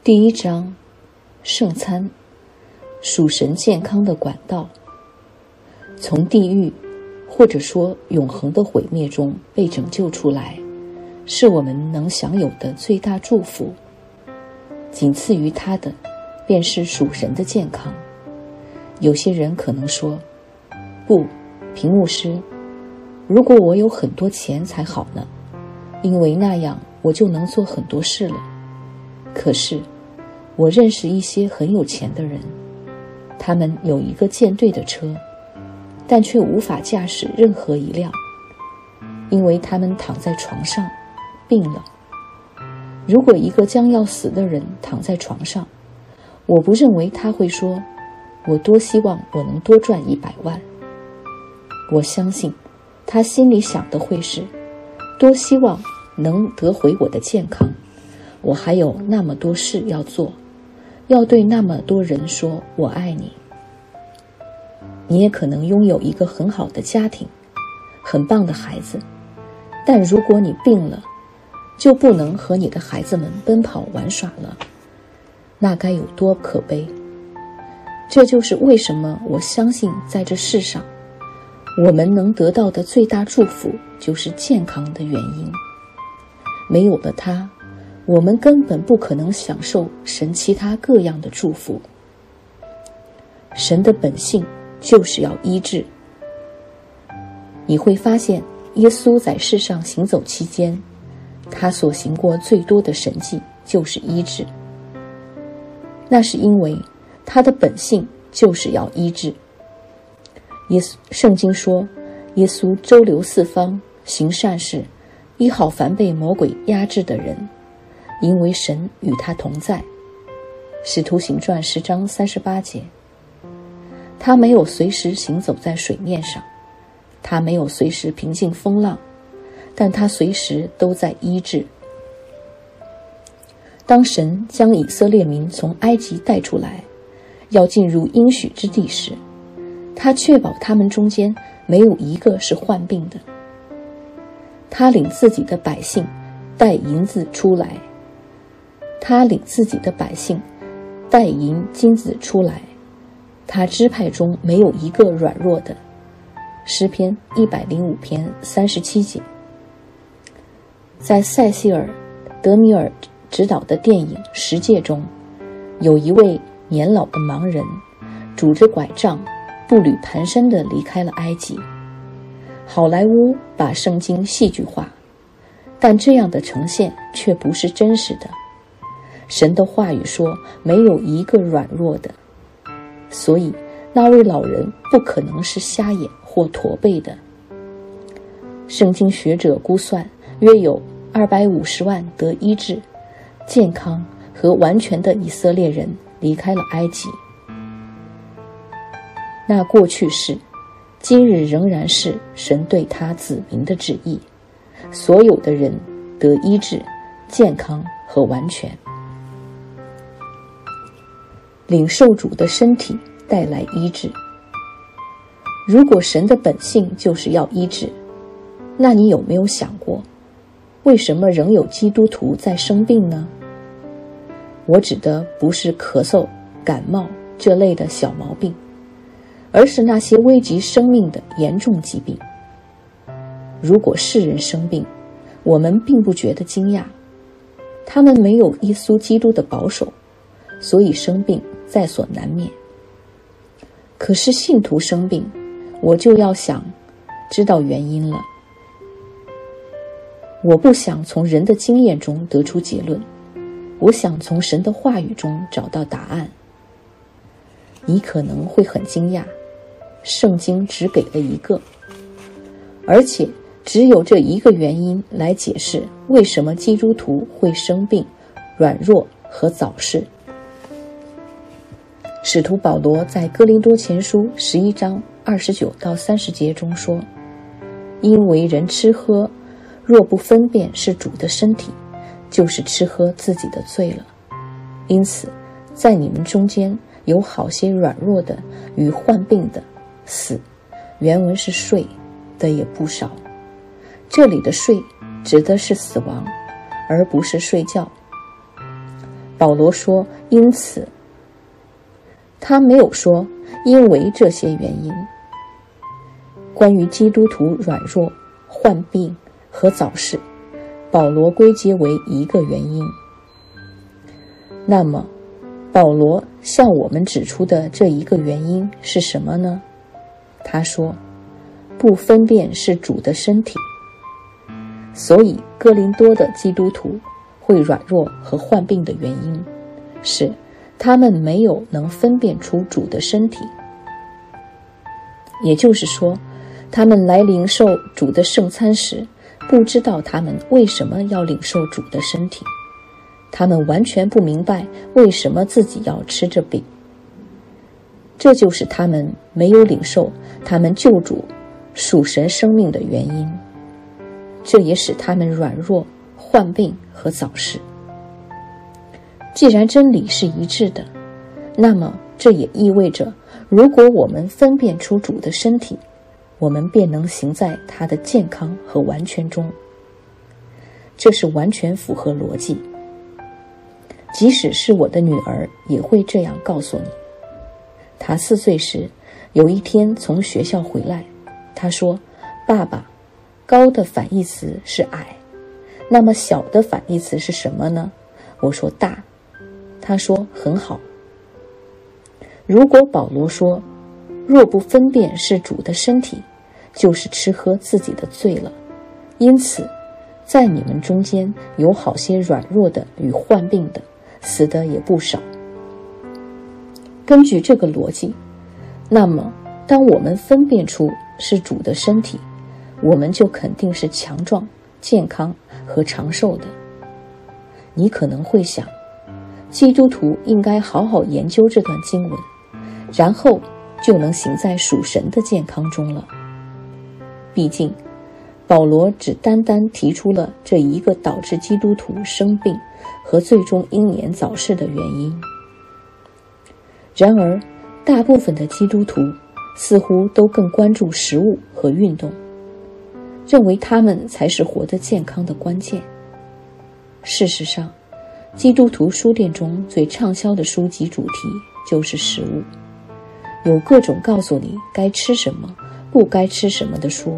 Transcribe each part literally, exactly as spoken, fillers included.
第一章，圣餐，属神健康的管道。从地狱或者说永恒的毁灭中被拯救出来，是我们能享有的最大祝福。仅次于它的便是属神的健康。有些人可能说，不，平牧师，如果我有很多钱才好呢，因为那样我就能做很多事了。可是我认识一些很有钱的人，他们有一个舰队的车，但却无法驾驶任何一辆，因为他们躺在床上病了。如果一个将要死的人躺在床上，我不认为他会说，我多希望我能多赚一百万。我相信他心里想的会是，多希望能得回我的健康，我还有那么多事要做，要对那么多人说我爱你。你也可能拥有一个很好的家庭，很棒的孩子，但如果你病了，就不能和你的孩子们奔跑玩耍了，那该有多可悲。这就是为什么我相信在这世上我们能得到的最大祝福就是健康的原因。没有了它，我们根本不可能享受神其他各样的祝福。神的本性就是要医治。你会发现，耶稣在世上行走期间，他所行过最多的神迹就是医治。那是因为他的本性就是要医治。耶稣圣经说，耶稣周流四方，行善事，医好凡被魔鬼压制的人，因为神与他同在。使徒行传十章三十八节。他没有随时行走在水面上，他没有随时平静风浪，但他随时都在医治。当神将以色列民从埃及带出来，要进入应许之地时，他确保他们中间没有一个是患病的。他领自己的百姓带银子出来，他领自己的百姓带银金子出来，他支派中没有一个软弱的。诗篇一百零五篇三十七节。在塞西尔·德米尔执导的电影《十诫》中，有一位年老的盲人拄着拐杖，步履蹒跚地离开了埃及。好莱坞把圣经戏剧化，但这样的呈现却不是真实的。神的话语说，没有一个软弱的，所以那位老人不可能是瞎眼或驼背的。圣经学者估算，约有二百五十万得医治、健康和完全的以色列人离开了埃及。那过去是，今日仍然是神对他子民的旨意，所有的人得医治、健康和完全。领受主的身体带来医治。如果神的本性就是要医治，那你有没有想过，为什么仍有基督徒在生病呢？我指的不是咳嗽、感冒这类的小毛病，而是那些危及生命的严重疾病。如果世人生病，我们并不觉得惊讶，他们没有耶稣基督的保守，所以生病在所难免。可是信徒生病，我就要想知道原因了。我不想从人的经验中得出结论，我想从神的话语中找到答案。你可能会很惊讶，圣经只给了一个，而且只有这一个原因来解释为什么基督徒会生病、软弱和早逝。使徒保罗在哥林多前书十一章二十九到三十节中说，因为人吃喝若不分辨是主的身体，就是吃喝自己的罪了。因此在你们中间有好些软弱的与患病的，死原文是睡的也不少。这里的睡指的是死亡，而不是睡觉。 保罗说因此，他没有说因为这些原因。关于基督徒软弱、患病和早逝，保罗归结为一个原因。那么保罗向我们指出的这一个原因是什么呢？他说不分辨是主的身体。所以哥林多的基督徒会软弱和患病的原因是他们没有能分辨出主的身体，也就是说他们来领受主的圣餐时，不知道他们为什么要领受主的身体，他们完全不明白为什么自己要吃这饼。这就是他们没有领受他们救主属神生命的原因，这也使他们软弱、患病和早逝。既然真理是一致的，那么这也意味着，如果我们分辨出主的身体，我们便能行在他的健康和完全中。这是完全符合逻辑。即使是我的女儿也会这样告诉你。她四岁时，有一天从学校回来，她说：爸爸，高的反义词是矮，那么小的反义词是什么呢？我说大。她说很好。如果保罗说若不分辨是主的身体，就是吃喝自己的罪了，因此在你们中间有好些软弱的与患病的，死的也不少。根据这个逻辑，那么当我们分辨出是主的身体，我们就肯定是强壮、健康和长寿的。你可能会想，基督徒应该好好研究这段经文，然后就能行在属神的健康中了。毕竟保罗只单单提出了这一个导致基督徒生病和最终英年早逝的原因。然而大部分的基督徒似乎都更关注食物和运动，认为他们才是活得健康的关键。事实上，基督徒书店中最畅销的书籍主题就是食物，有各种告诉你该吃什么不该吃什么的书。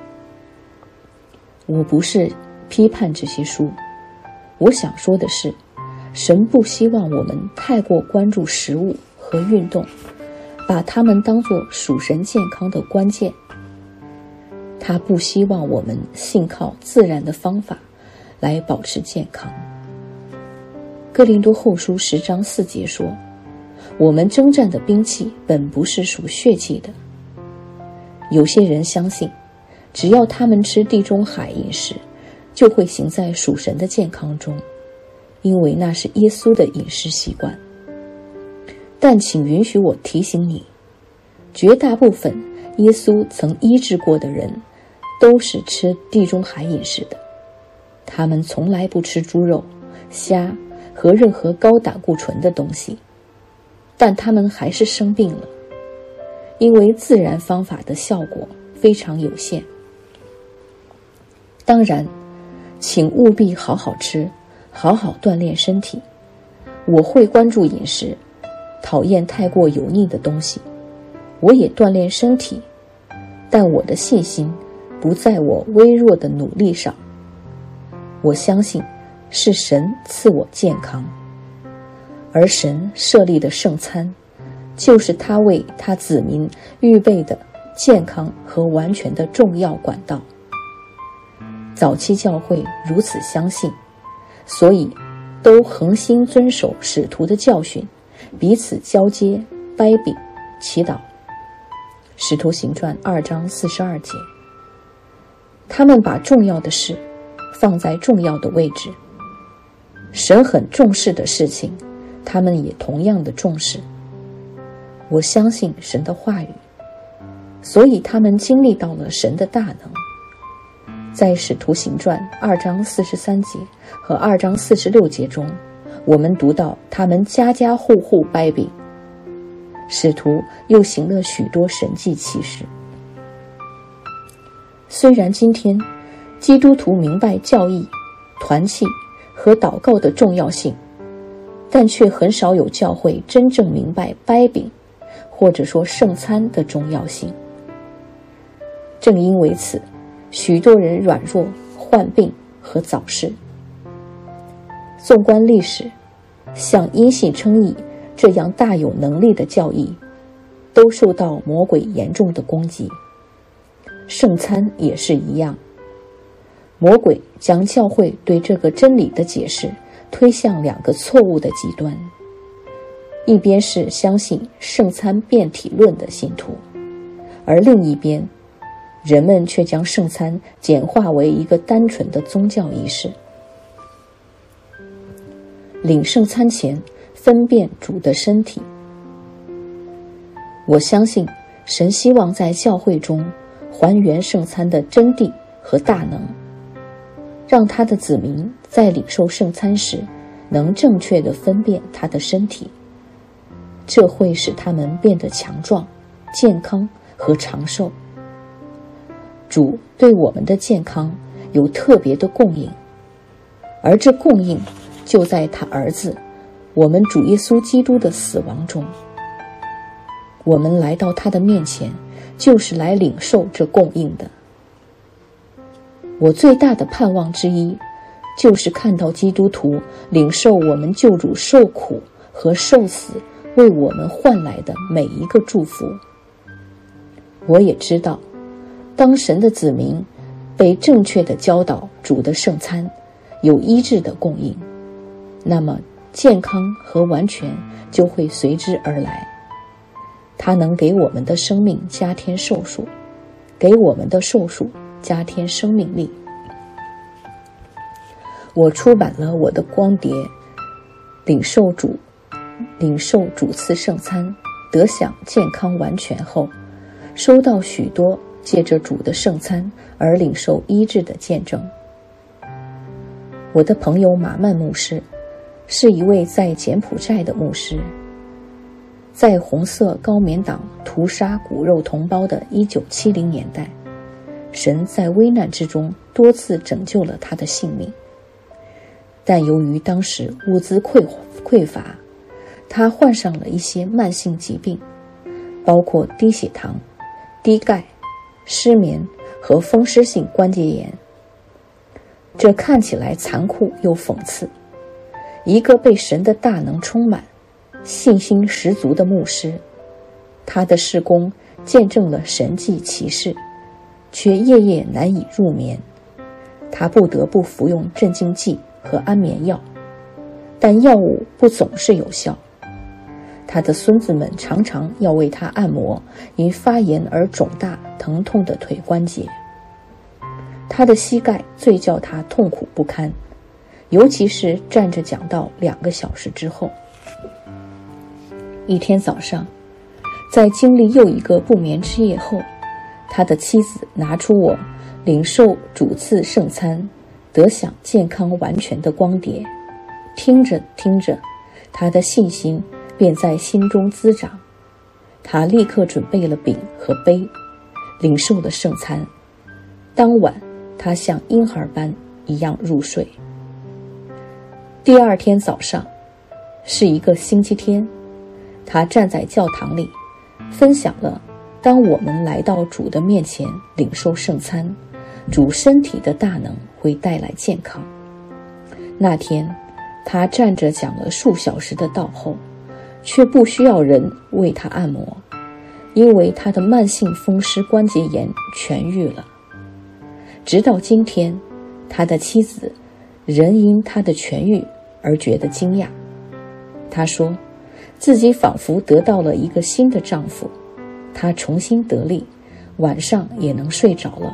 我不是批判这些书，我想说的是，神不希望我们太过关注食物和运动，把它们当作属神健康的关键。他不希望我们信靠自然的方法来保持健康。哥林多后书十章四节说，我们征战的兵器本不是属血气的。有些人相信，只要他们吃地中海饮食，就会行在属神的健康中，因为那是耶稣的饮食习惯。但请允许我提醒你，绝大部分耶稣曾医治过的人都是吃地中海饮食的，他们从来不吃猪肉、虾和任何高胆固醇的东西，但他们还是生病了，因为自然方法的效果非常有限。当然，请务必好好吃，好好锻炼身体。我会关注饮食，讨厌太过油腻的东西。我也锻炼身体，但我的信心不在我微弱的努力上。我相信是神赐我健康，而神设立的圣餐，就是他为他子民预备的健康和完全的重要管道。早期教会如此相信，所以都恒心遵守使徒的教训，彼此交接、掰饼、祈祷。使徒行传二章四十二节。他们把重要的事放在重要的位置，神很重视的事情，他们也同样的重视。我相信神的话语，所以他们经历到了神的大能。在使徒行传二章四十三节和二章四十六节中，我们读到他们家家户户掰饼，使徒又行了许多神迹奇事。虽然今天基督徒明白教义、团契和祷告的重要性， 但却很少有教会真正明白掰饼或者说圣餐的重要性。正因为此，许多人软弱、患病和早逝。纵观历史，像因信称义这样大有能力的教义，都受到魔鬼严重的攻击。圣餐也是一样，魔鬼将教会对这个真理的解释推向两个错误的极端，一边是相信圣餐变体论的信徒，而另一边，人们却将圣餐简化为一个单纯的宗教仪式。领圣餐前分辨主的身体。我相信神希望在教会中还原圣餐的真谛和大能，让他的子民在领受圣餐时能正确地分辨他的身体，这会使他们变得强壮、健康和长寿。主对我们的健康有特别的供应，而这供应就在他儿子我们主耶稣基督的死亡中。我们来到他的面前，就是来领受这供应的。我最大的盼望之一，就是看到基督徒领受我们救主受苦和受死为我们换来的每一个祝福。我也知道，当神的子民被正确的教导主的圣餐，有医治的供应，那么健康和完全就会随之而来。它能给我们的生命加添寿数，给我们的寿数加添生命力。我出版了我的光碟，领受主领受主赐圣餐，得享健康完全后，收到许多借着主的圣餐而领受医治的见证。我的朋友马曼牧师是一位在柬埔寨的牧师，在红色高棉党屠杀骨肉同胞的一九七零年代，神在危难之中多次拯救了他的性命。但由于当时物资匮匮乏，他患上了一些慢性疾病，包括低血糖、低钙、失眠和风湿性关节炎。这看起来残酷又讽刺，一个被神的大能充满、信心十足的牧师，他的事工见证了神迹奇事，却夜夜难以入眠。他不得不服用镇静剂和安眠药，但药物不总是有效。他的孙子们常常要为他按摩因发炎而肿大疼痛的腿关节。他的膝盖最叫他痛苦不堪，尤其是站着讲道两个小时之后。一天早上，在经历又一个不眠之夜后，他的妻子拿出我领受主赐圣餐，得享健康完全的光碟。听着听着，他的信心便在心中滋长。他立刻准备了饼和杯，领受了圣餐。当晚，他像婴孩般一样入睡。第二天早上，是一个星期天，他站在教堂里，分享了当我们来到主的面前领受圣餐，主身体的大能会带来健康。那天，他站着讲了数小时的道后，却不需要人为他按摩，因为他的慢性风湿关节炎痊愈了。直到今天，他的妻子仍因他的痊愈而觉得惊讶。他说，自己仿佛得到了一个新的丈夫，他重新得力，晚上也能睡着了。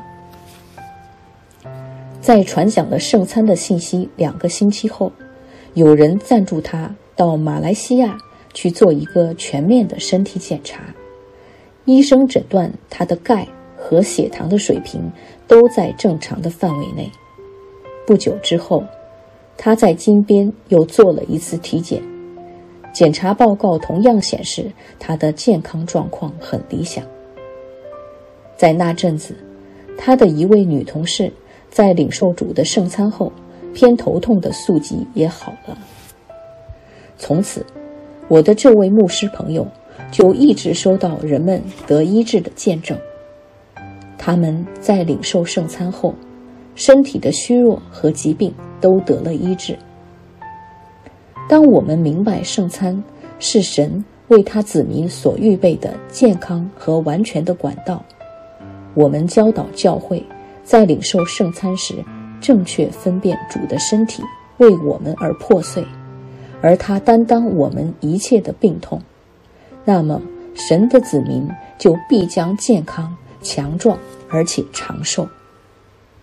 在传讲了圣餐的信息两个星期后，有人赞助他到马来西亚去做一个全面的身体检查。医生诊断他的钙和血糖的水平都在正常的范围内。不久之后，他在金边又做了一次体检，检查报告同样显示他的健康状况很理想。在那阵子，他的一位女同事在领受主的圣餐后，偏头痛的宿疾也好了。 从此，我的这位牧师朋友就一直收到人们得医治的见证。他们在领受圣餐后，身体的虚弱和疾病都得了医治。当我们明白圣餐是神为他子民所预备的健康和完全的管道，我们教导教会在领受圣餐时正确分辨主的身体为我们而破碎，而他担当我们一切的病痛，那么神的子民就必将健康、强壮而且长寿。